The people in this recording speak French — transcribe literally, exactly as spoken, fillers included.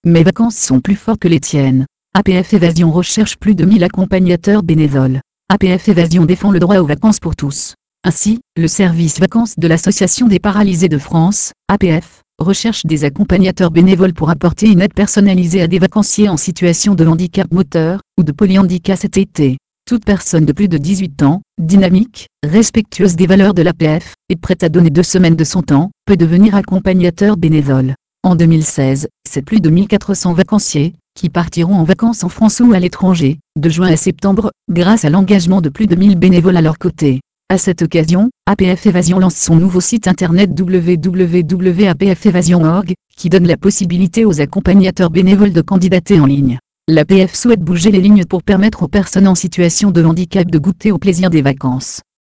Mes vacances sont plus forts que les tiennes. A P F Évasion recherche plus de mille accompagnateurs bénévoles. A P F Évasion défend le droit aux vacances pour tous. Ainsi, le service vacances de l'Association des paralysés de France, A P F, recherche des accompagnateurs bénévoles pour apporter une aide personnalisée à des vacanciers en situation de handicap moteur ou de polyhandicap cet été. Toute personne de plus de dix-huit ans, dynamique, respectueuse des valeurs de l'A P F, et prête à donner deux semaines de son temps, peut devenir accompagnateur bénévole. En deux mille seize, c'est plus de mille quatre cents vacanciers, qui partiront en vacances en France ou à l'étranger, de juin à septembre, grâce à l'engagement de plus de mille bénévoles à leur côté. À cette occasion, A P F Évasion lance son nouveau site internet w w w point a p f évasion point org, qui donne la possibilité aux accompagnateurs bénévoles de candidater en ligne. L'A P F souhaite bouger les lignes pour permettre aux personnes en situation de handicap de goûter au plaisir des vacances.